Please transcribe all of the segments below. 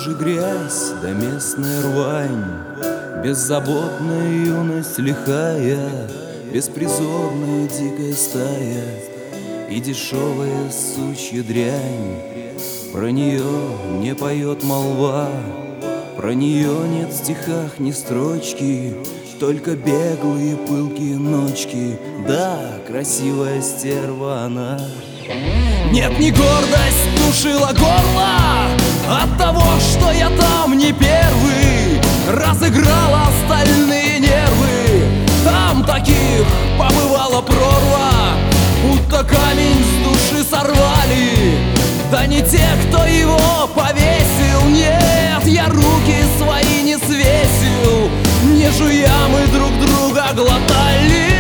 лужи грязь да местная рвань, беззаботная юность лихая, беспризорная дикая стая и дешевая сучья дрянь. Про нее не поет молва, про нее нет в стихах ни строчки, только беглые пылкие ночки. Да, красивая стерва она. Нет, не гордость душила горло от того, что я там не первый, разыграла остальные нервы. Там таких побывала прорва, будто камень с души сорвали. Да не те, кто его повесил, нет, я руки свои не свесил, не жуя мы друг друга глотали.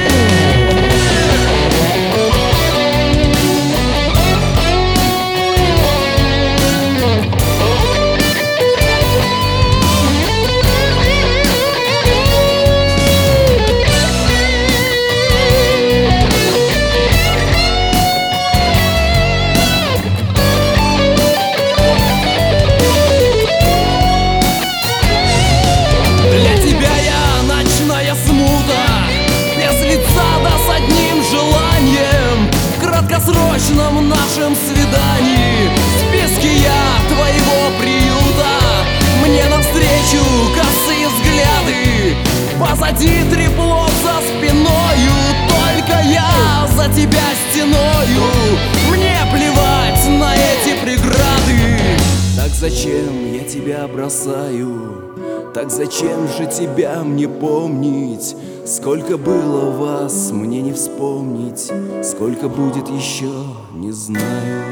В нашем свидании в списке я твоего приюта. Мне навстречу косые взгляды, позади трепло за спиною. Только я за тебя стеною, мне плевать на эти преграды. Так зачем я тебя бросаю? Так зачем же тебя мне помнить? Сколько было вас, мне не вспомнить, сколько будет еще, не знаю.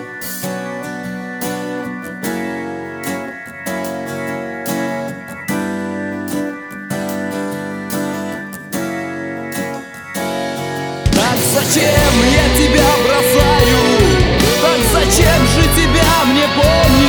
Так зачем я тебя бросаю? Так зачем же тебя мне помнить?